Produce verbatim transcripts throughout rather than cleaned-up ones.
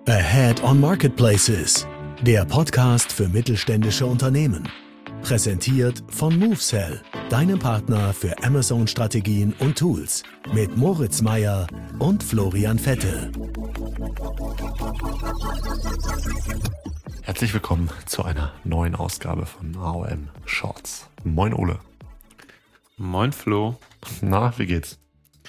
Ahead on Marketplaces, der Podcast für mittelständische Unternehmen. Präsentiert von MoveSell, deinem Partner für Amazon-Strategien und Tools. Mit Moritz Meyer und Florian Vettel. Herzlich willkommen zu einer neuen Ausgabe von A O M Shorts. Moin Ole. Moin Flo. Na, wie geht's?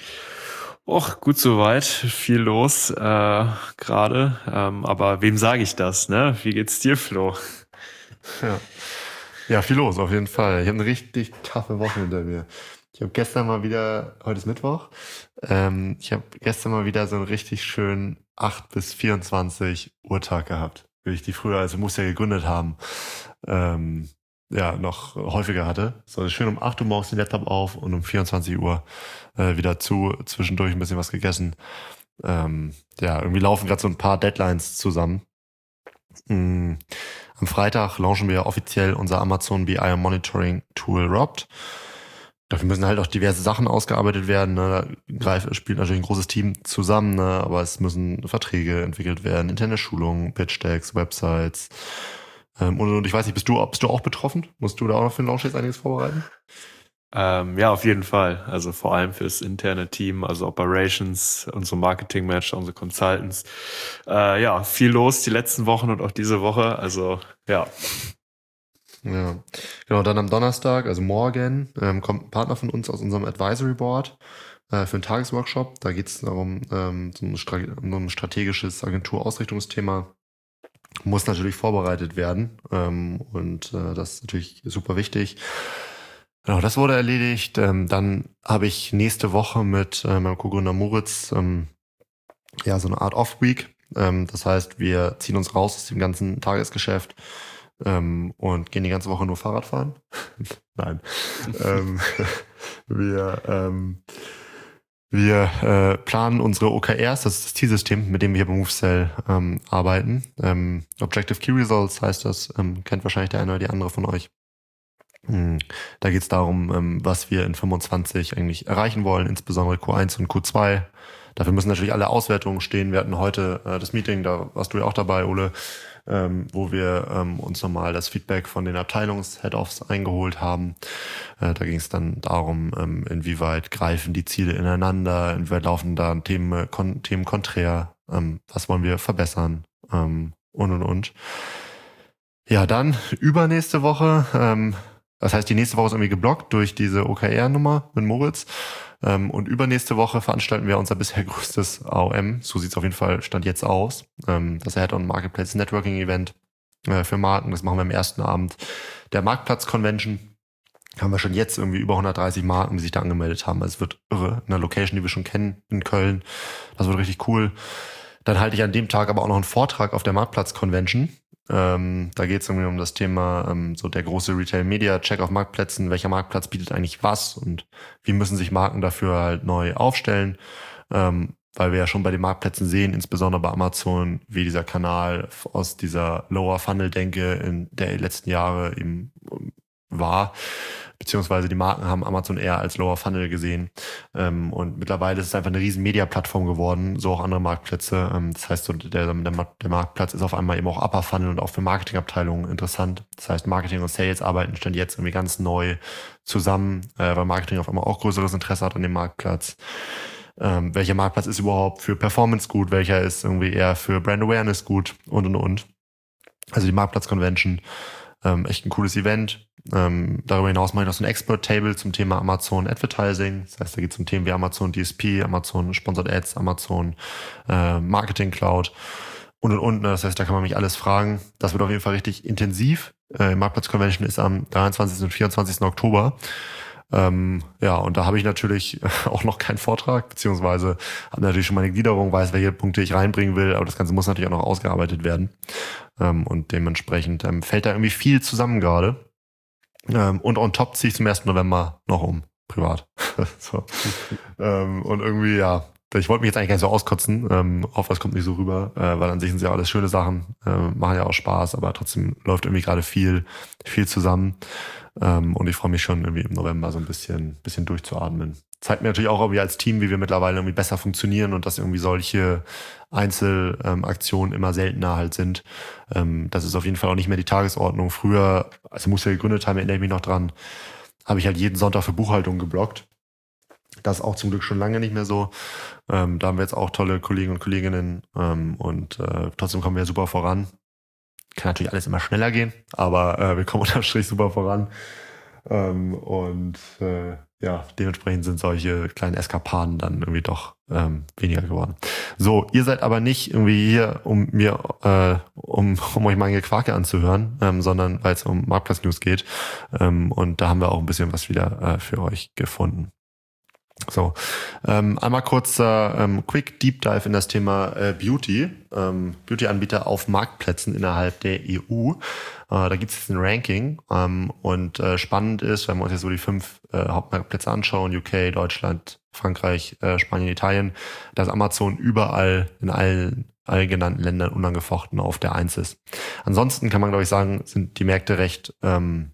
Och, gut soweit. Viel los äh, gerade. Ähm, aber wem sage ich das, ne? Wie geht's dir, Flo? Ja. ja, viel los auf jeden Fall. Ich habe eine richtig taffe Woche hinter mir. Ich habe gestern mal wieder, heute ist Mittwoch, ähm, ich habe gestern mal wieder so einen richtig schönen acht bis vierundzwanzig Uhr Tag gehabt, wie ich die früher, als wir Muss ja gegründet haben, ähm, ja, noch häufiger hatte. So schön um acht Uhr morgens den Laptop auf und um vierundzwanzig Uhr äh, wieder zu, zwischendurch ein bisschen was gegessen. Ähm, ja, irgendwie laufen gerade so ein paar Deadlines zusammen. Mhm. Am Freitag launchen wir offiziell unser Amazon B I Monitoring Tool Robt. Dafür müssen halt auch diverse Sachen ausgearbeitet werden. Ne? Greif spielt natürlich ein großes Team zusammen, ne? Aber es müssen Verträge entwickelt werden, interne Schulungen, Pitch-Decks, Websites. Ähm, und, und ich weiß nicht, bist du, bist du auch betroffen? Musst du da auch noch für den Launch jetzt einiges vorbereiten? Ähm, ja, auf jeden Fall. Also vor allem fürs interne Team, also Operations, unsere Marketing-Manager, unsere Consultants. Äh, ja, viel los die letzten Wochen und auch diese Woche. Also ja. Ja, genau. Dann am Donnerstag, also morgen, ähm, kommt ein Partner von uns aus unserem Advisory Board äh, für einen Tagesworkshop. Da geht es darum, ähm, so ein, Stra- um ein strategisches Agenturausrichtungsthema. Muss natürlich vorbereitet werden ähm, und äh, das ist natürlich super wichtig. Genau, das wurde erledigt. Ähm, dann habe ich nächste Woche mit äh, meinem Co-Gründer Moritz ähm, ja so eine Art Off-Week. Ähm, das heißt, wir ziehen uns raus aus dem ganzen Tagesgeschäft ähm, und gehen die ganze Woche nur Fahrrad fahren. Nein. ähm, wir ähm, Wir äh, planen unsere O K Rs, das ist das Zielsystem, mit dem wir hier bei MoveSell ähm, arbeiten. Ähm, Objective Key Results heißt das, ähm, kennt wahrscheinlich der eine oder die andere von euch. Hm, da geht es darum, ähm, was wir in fünfundzwanzig eigentlich erreichen wollen, insbesondere Q eins und Q zwei. Dafür müssen natürlich alle Auswertungen stehen. Wir hatten heute äh, das Meeting, da warst du ja auch dabei, Ole, ähm, wo wir ähm, uns nochmal das Feedback von den Abteilungs-Head-Offs eingeholt haben. Äh, da ging es dann darum, ähm, inwieweit greifen die Ziele ineinander, inwieweit laufen da Themen, äh, kon- Themen konträr, ähm, was wollen wir verbessern ähm, und und und. Ja, dann übernächste Woche, ähm, das heißt, die nächste Woche ist irgendwie geblockt durch diese O K R-Nummer mit Moritz. Ähm, und übernächste Woche veranstalten wir unser bisher größtes A O M. So sieht es auf jeden Fall Stand jetzt aus. Ähm, das Ahead on Marketplace Networking Event äh, für Marken. Das machen wir am ersten Abend der Marktplatz-Convention. Haben wir schon jetzt irgendwie über hundertdreißig Marken, die sich da angemeldet haben. Also es wird irre. In einer Location, die wir schon kennen, in Köln. Das wird richtig cool. Dann halte ich an dem Tag aber auch noch einen Vortrag auf der Marktplatz-Convention. Ähm, da geht es irgendwie um das Thema, ähm, so der große Retail-Media-Check auf Marktplätzen. Welcher Marktplatz bietet eigentlich was und wie müssen sich Marken dafür halt neu aufstellen? Ähm, weil wir ja schon bei den Marktplätzen sehen, insbesondere bei Amazon, wie dieser Kanal aus dieser Lower-Funnel-Denke in der letzten Jahre eben war, beziehungsweise die Marken haben Amazon eher als Lower Funnel gesehen ähm, und mittlerweile ist es einfach eine riesen Media-Plattform geworden, so auch andere Marktplätze. Ähm, das heißt, so der, der, der Marktplatz ist auf einmal eben auch Upper Funnel und auch für Marketingabteilungen interessant. Das heißt, Marketing und Sales arbeiten stand jetzt irgendwie ganz neu zusammen, äh, weil Marketing auf einmal auch größeres Interesse hat an dem Marktplatz. Ähm, welcher Marktplatz ist überhaupt für Performance gut, welcher ist irgendwie eher für Brand Awareness gut und und und. Also die Marktplatz-Convention, ähm, echt ein cooles Event. Ähm, darüber hinaus mache ich noch so ein Expert-Table zum Thema Amazon Advertising. Das heißt, da geht es um Themen wie Amazon D S P, Amazon Sponsored Ads, Amazon äh, Marketing Cloud und und und. Das heißt, da kann man mich alles fragen. Das wird auf jeden Fall richtig intensiv. Äh, Marktplatz-Convention ist am dreiundzwanzigsten und vierundzwanzigsten Oktober. Ähm, ja, und da habe ich natürlich auch noch keinen Vortrag, beziehungsweise habe natürlich schon meine Gliederung, weiß, welche Punkte ich reinbringen will, aber das Ganze muss natürlich auch noch ausgearbeitet werden. Ähm, und dementsprechend ähm, fällt da irgendwie viel zusammen gerade. Ähm, und on top ziehe ich zum ersten November noch um, privat. so. ähm, und irgendwie, ja, ich wollte mich jetzt eigentlich gar nicht so auskotzen, ähm, hoffe, es kommt nicht so rüber, äh, weil an sich sind ja alles schöne Sachen, äh, machen ja auch Spaß, aber trotzdem läuft irgendwie gerade viel, viel zusammen. Ähm, und ich freue mich schon irgendwie im November so ein bisschen, bisschen durchzuatmen, zeigt mir natürlich auch irgendwie als Team, wie wir mittlerweile irgendwie besser funktionieren und dass irgendwie solche Einzelaktionen ähm, immer seltener halt sind. Ähm, das ist auf jeden Fall auch nicht mehr die Tagesordnung. Früher, als wir Movesale gegründet haben, erinnere ich mich noch dran, habe ich halt jeden Sonntag für Buchhaltung geblockt. Das ist auch zum Glück schon lange nicht mehr so. Ähm, da haben wir jetzt auch tolle Kollegen und Kolleginnen ähm, und äh, trotzdem kommen wir super voran. Kann natürlich alles immer schneller gehen, aber äh, wir kommen unterm Strich super voran. Ähm, und äh, ja, dementsprechend sind solche kleinen Eskapaden dann irgendwie doch ähm, weniger geworden. So, ihr seid aber nicht irgendwie hier, um mir, äh, um, um euch mein Gequake anzuhören, ähm, sondern weil es um Marktplatz-News geht. Ähm, und da haben wir auch ein bisschen was wieder äh, für euch gefunden. So, ähm, einmal kurzer ähm, Quick Deep Dive in das Thema äh, Beauty. Ähm, Beauty-Anbieter auf Marktplätzen innerhalb der E U. Äh, da gibt es jetzt ein Ranking ähm, und äh, spannend ist, wenn wir uns jetzt so die fünf äh, Hauptmarktplätze anschauen, U K, Deutschland, Frankreich, äh, Spanien, Italien, dass Amazon überall in allen allen genannten Ländern unangefochten auf der Eins ist. Ansonsten kann man, glaube ich, sagen, sind die Märkte recht ähm,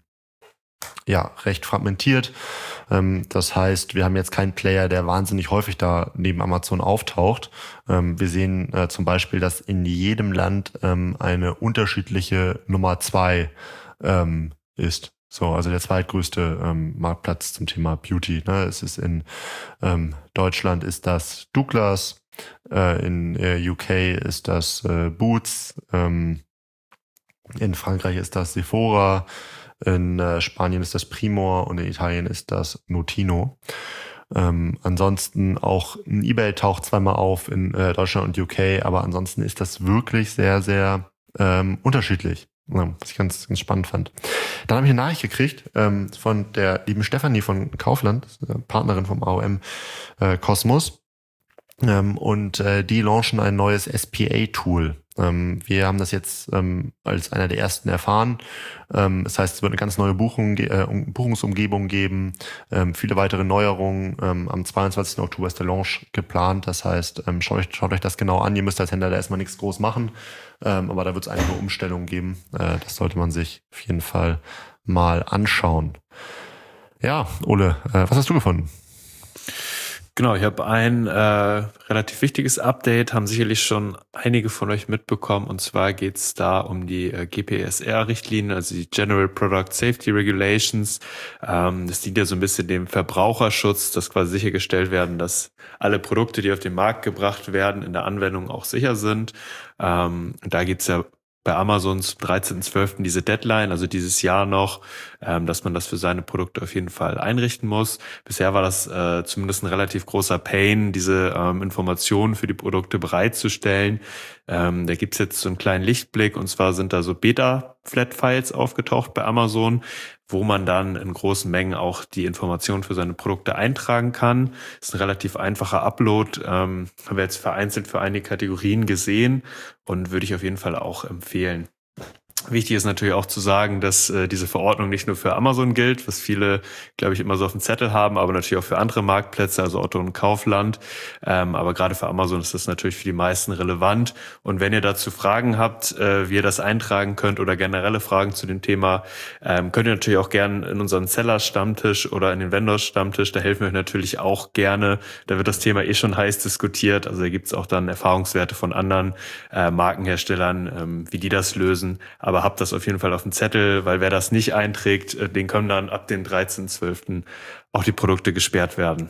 ja, recht fragmentiert. Ähm, das heißt, wir haben jetzt keinen Player, der wahnsinnig häufig da neben Amazon auftaucht. Ähm, wir sehen äh, zum Beispiel, dass in jedem Land ähm, eine unterschiedliche Nummer zwei ähm, ist. So, also der zweitgrößte ähm, Marktplatz zum Thema Beauty. Ne? Es ist in ähm, Deutschland ist das Douglas, äh, in äh, U K ist das äh, Boots, ähm, in Frankreich ist das Sephora, in äh, Spanien ist das Primor und in Italien ist das Notino. Ähm, ansonsten auch ein eBay taucht zweimal auf in äh, Deutschland und U K, aber ansonsten ist das wirklich sehr, sehr ähm, unterschiedlich. Ja, was ich ganz, ganz spannend fand. Dann habe ich eine Nachricht gekriegt ähm, von der lieben Stefanie von Kaufland, äh, Partnerin vom A O M äh, Kosmos. Ähm, und äh, die launchen ein neues S P A-Tool. Ähm, wir haben das jetzt ähm, als einer der ersten erfahren. Ähm, das heißt, es wird eine ganz neue Buchung, äh, Buchungsumgebung geben, ähm, viele weitere Neuerungen. Ähm, am zweiundzwanzigsten Oktober ist der Launch geplant. Das heißt, ähm, schaut, euch, schaut euch das genau an. Ihr müsst als Händler da erstmal nichts groß machen, ähm, aber da wird es einige Umstellungen geben. Äh, das sollte man sich auf jeden Fall mal anschauen. Ja, Ole, äh, was hast du gefunden? Genau, ich habe ein äh, relativ wichtiges Update, haben sicherlich schon einige von euch mitbekommen, und zwar geht es da um die äh, G P S R-Richtlinien, also die General Product Safety Regulations. Ähm, das dient ja so ein bisschen dem Verbraucherschutz, dass quasi sichergestellt werden, dass alle Produkte, die auf den Markt gebracht werden, in der Anwendung auch sicher sind. Ähm, da geht es ja bei Amazon zum dreizehnten zwölften diese Deadline, also dieses Jahr noch, ähm, dass man das für seine Produkte auf jeden Fall einrichten muss. Bisher war das äh, zumindest ein relativ großer Pain, diese ähm, Informationen für die Produkte bereitzustellen. Ähm, da gibt's jetzt so einen kleinen Lichtblick, und zwar sind da so Beta-Flat-Files aufgetaucht bei Amazon, wo man dann in großen Mengen auch die Informationen für seine Produkte eintragen kann. Das ist ein relativ einfacher Upload, ähm, haben wir jetzt vereinzelt für einige Kategorien gesehen und würde ich auf jeden Fall auch empfehlen. Wichtig ist natürlich auch zu sagen, dass äh, diese Verordnung nicht nur für Amazon gilt, was viele, glaube ich, immer so auf dem Zettel haben, aber natürlich auch für andere Marktplätze, also Otto und Kaufland. Ähm, aber gerade für Amazon ist das natürlich für die meisten relevant. Und wenn ihr dazu Fragen habt, äh, wie ihr das eintragen könnt oder generelle Fragen zu dem Thema, ähm, könnt ihr natürlich auch gerne in unseren Seller-Stammtisch oder in den Vendors-Stammtisch, da helfen wir euch natürlich auch gerne. Da wird das Thema eh schon heiß diskutiert. Also da gibt es auch dann Erfahrungswerte von anderen äh, Markenherstellern, ähm, wie die das lösen. Aber habt das auf jeden Fall auf dem Zettel, weil wer das nicht einträgt, den können dann ab dem dreizehnten zwölften auch die Produkte gesperrt werden.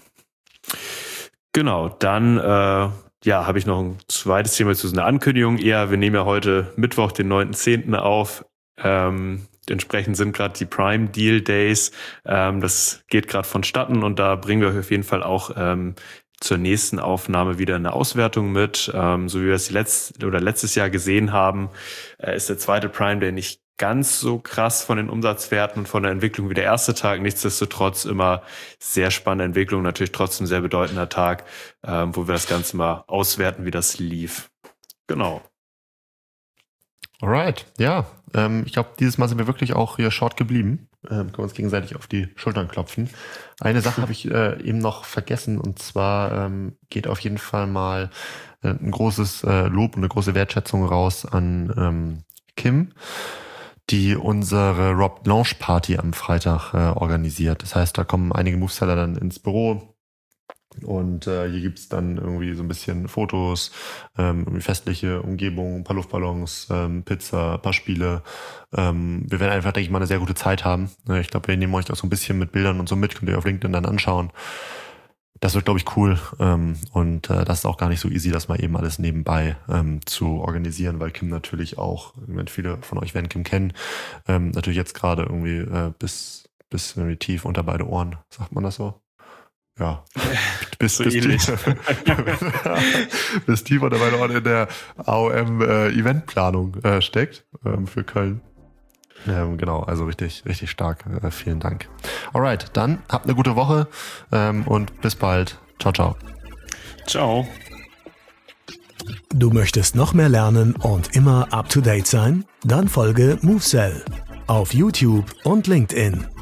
Genau, dann äh, ja, habe ich noch ein zweites Thema zu so einer Ankündigung. Eher, wir nehmen ja heute Mittwoch, den neunten zehnten auf. Ähm, entsprechend sind gerade die Prime Deal Days. Ähm, das geht gerade vonstatten, und da bringen wir euch auf jeden Fall auch ähm, zur nächsten Aufnahme wieder eine Auswertung mit. Ähm, so wie wir es letzt, oder letztes Jahr gesehen haben, äh, ist der zweite Prime Day nicht ganz so krass von den Umsatzwerten und von der Entwicklung wie der erste Tag. Nichtsdestotrotz immer sehr spannende Entwicklung, natürlich trotzdem sehr bedeutender Tag, ähm, wo wir das Ganze mal auswerten, wie das lief. Genau. Alright, ja. Ähm, ich glaube, dieses Mal sind wir wirklich auch hier short geblieben. Ähm, können wir uns gegenseitig auf die Schultern klopfen. Eine Sache habe ich äh, eben noch vergessen, und zwar ähm, geht auf jeden Fall mal äh, ein großes äh, Lob und eine große Wertschätzung raus an ähm, Kim, die unsere Rob Launch Party am Freitag äh, organisiert. Das heißt, da kommen einige Moveseller dann ins Büro, Und äh, hier gibt's dann irgendwie so ein bisschen Fotos, ähm, irgendwie festliche Umgebung, ein paar Luftballons, ähm, Pizza, ein paar Spiele. Ähm, wir werden einfach, denke ich mal, eine sehr gute Zeit haben. Ich glaube, wir nehmen euch auch so ein bisschen mit Bildern und so mit, könnt ihr auf LinkedIn dann anschauen. Das wird, glaube ich, cool. Ähm, und äh, das ist auch gar nicht so easy, das mal eben alles nebenbei ähm, zu organisieren, weil Kim natürlich auch, ich meine, viele von euch werden Kim kennen, ähm, natürlich jetzt gerade irgendwie äh, bis, bis irgendwie tief unter beide Ohren, sagt man das so? Ja, bis, so bis, ähnlich. tief, bis tief unter beide Ohren in der A O M-Eventplanung äh, äh, steckt ähm, für Köln. Ähm, genau, also richtig, richtig stark. Äh, vielen Dank. Alright, dann habt eine gute Woche ähm, und bis bald. Ciao, ciao. Ciao. Du möchtest noch mehr lernen und immer up to date sein? Dann folge MoveSell auf YouTube und LinkedIn.